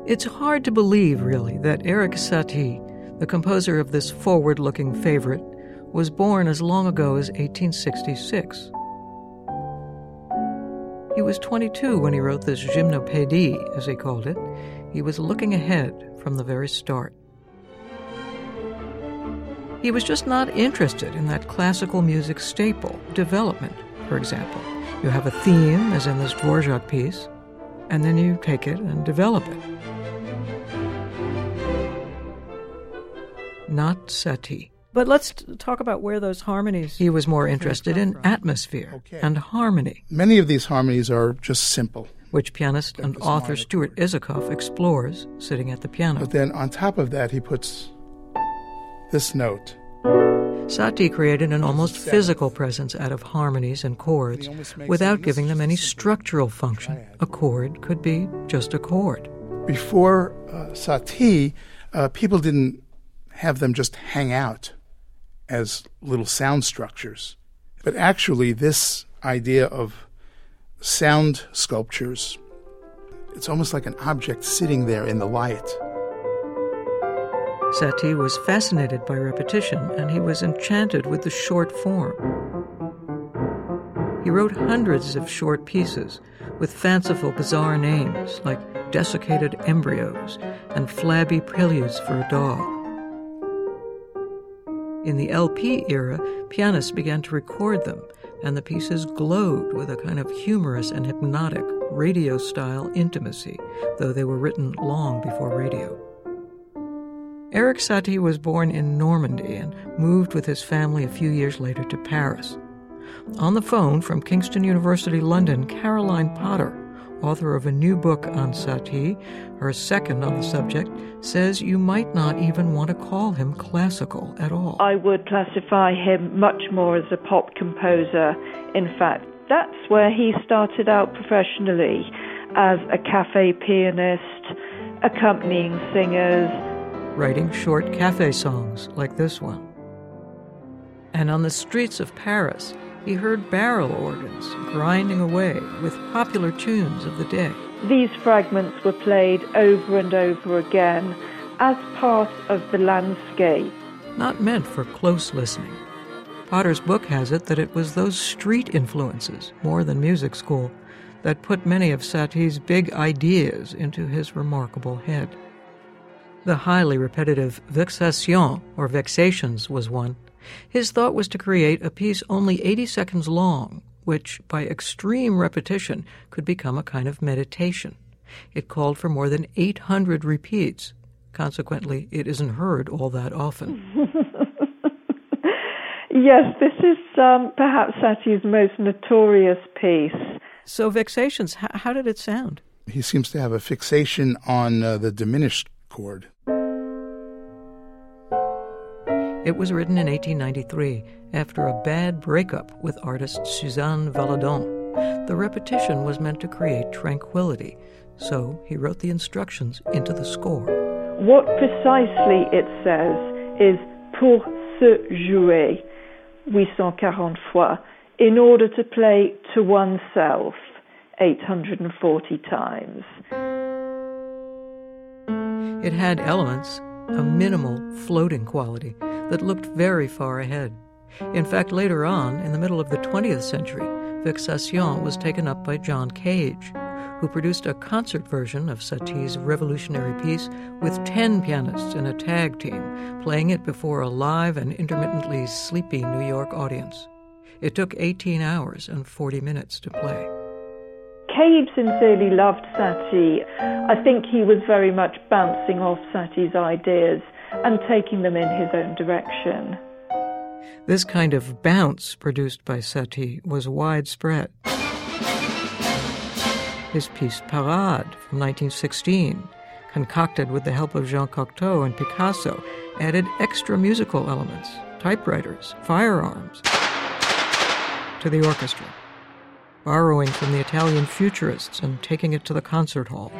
It's hard to believe, really, that Erik Satie, the composer of this forward-looking favorite, was born as long ago as 1866. He was 22 when he wrote this gymnopédie, as he called it. He was looking ahead from the very start. He was just not interested in that classical music staple, development, for example. You have a theme, as in this Dvorak piece, and then you take it and develop it. Not Satie. But let's talk about where those harmonies... He was more interested in atmosphere and harmony. Many of these harmonies are just simple, which pianist and author Stuart Isikoff explores sitting at the piano. But then on top of that, he puts this note. Satie created an almost physical presence out of harmonies and chords without giving them any structural function. A chord could be just a chord. Before Satie, people didn't have them just hang out as little sound structures. But actually, this idea of sound sculptures, it's almost like an object sitting there in the light. Satie was fascinated by repetition, and he was enchanted with the short form. He wrote hundreds of short pieces with fanciful, bizarre names like Desiccated Embryos and Flabby Preludes for a Dog. In the LP era, pianists began to record them, and the pieces glowed with a kind of humorous and hypnotic radio-style intimacy, though they were written long before radio. Erik Satie was born in Normandy and moved with his family a few years later to Paris. On the phone from Kingston University, London, Caroline Potter, author of a new book on Satie, her second on the subject, says you might not even want to call him classical at all. I would classify him much more as a pop composer. In fact, that's where he started out professionally, as a cafe pianist, accompanying singers, writing short cafe songs like this one. And on the streets of Paris, he heard barrel organs grinding away with popular tunes of the day. These fragments were played over and over again as part of the landscape. Not meant for close listening. Potter's book has it that it was those street influences, more than music school, that put many of Satie's big ideas into his remarkable head. The highly repetitive Vexation, or Vexations, was one. His thought was to create a piece only 80 seconds long, which, by extreme repetition, could become a kind of meditation. It called for more than 800 repeats. Consequently, it isn't heard all that often. Yes, this is perhaps Satie's most notorious piece. So Vexations, how did it sound? He seems to have a fixation on the diminished chord. It was written in 1893 after a bad breakup with artist Suzanne Valadon. The repetition was meant to create tranquility, so he wrote the instructions into the score. What precisely it says is pour se jouer 840 fois, in order to play to oneself 840 times. It had elements, a minimal floating quality that looked very far ahead. In fact, later on, in the middle of the 20th century, Vexation was taken up by John Cage, who produced a concert version of Satie's revolutionary piece with 10 pianists in a tag team, playing it before a live and intermittently sleepy New York audience. It took 18 hours and 40 minutes to play. Cage sincerely loved Satie. I think he was very much bouncing off Satie's ideas and taking them in his own direction. This kind of bounce produced by Satie was widespread. His piece Parade from 1916, concocted with the help of Jean Cocteau and Picasso, added extra musical elements, typewriters, firearms, to the orchestra, borrowing from the Italian futurists and taking it to the concert hall.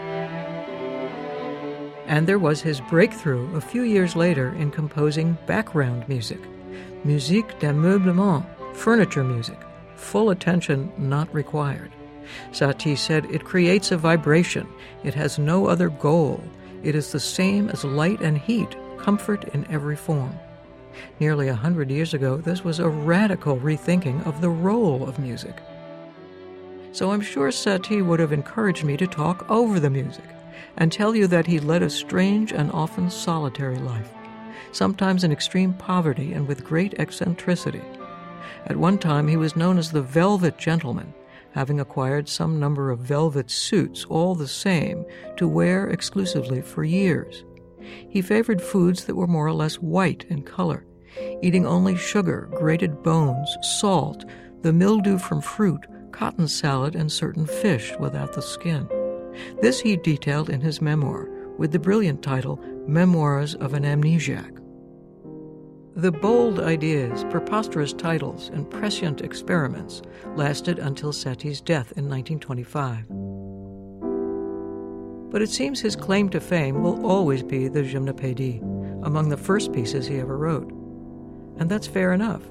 And there was his breakthrough a few years later in composing background music, musique d'ameublement, furniture music, full attention not required. Satie said, "It creates a vibration. It has no other goal. It is the same as light and heat, comfort in every form." Nearly 100 years ago, this was a radical rethinking of the role of music. So I'm sure Satie would have encouraged me to talk over the music and tell you that he led a strange and often solitary life, sometimes in extreme poverty and with great eccentricity. At one time, he was known as the Velvet Gentleman, having acquired some number of velvet suits, all the same, to wear exclusively for years. He favored foods that were more or less white in color, eating only sugar, grated bones, salt, the mildew from fruit, cotton salad, and certain fish without the skin. This he detailed in his memoir, with the brilliant title, Memoirs of an Amnesiac. The bold ideas, preposterous titles, and prescient experiments lasted until Satie's death in 1925. But it seems his claim to fame will always be the Gymnopédie, among the first pieces he ever wrote. And that's fair enough.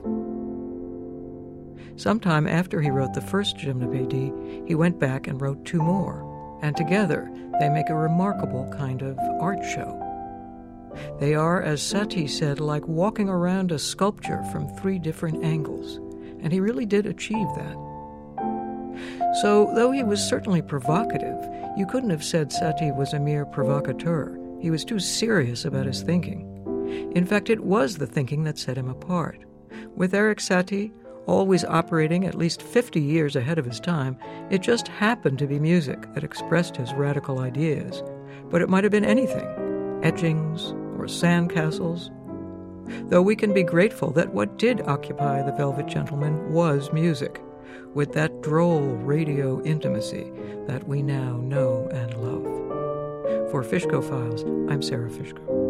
Sometime after he wrote the first Gymnopédie, he went back and wrote 2 more, and together they make a remarkable kind of art show. They are, as Satie said, like walking around a sculpture from 3 different angles, and he really did achieve that. So, though he was certainly provocative, you couldn't have said Satie was a mere provocateur. He was too serious about his thinking. In fact, it was the thinking that set him apart. With Erik Satie, always operating at least 50 years ahead of his time, it just happened to be music that expressed his radical ideas. But it might have been anything, etchings or sandcastles. Though we can be grateful that what did occupy the Velvet Gentleman was music, with that droll radio intimacy that we now know and love. For Fishko Files, I'm Sarah Fishko.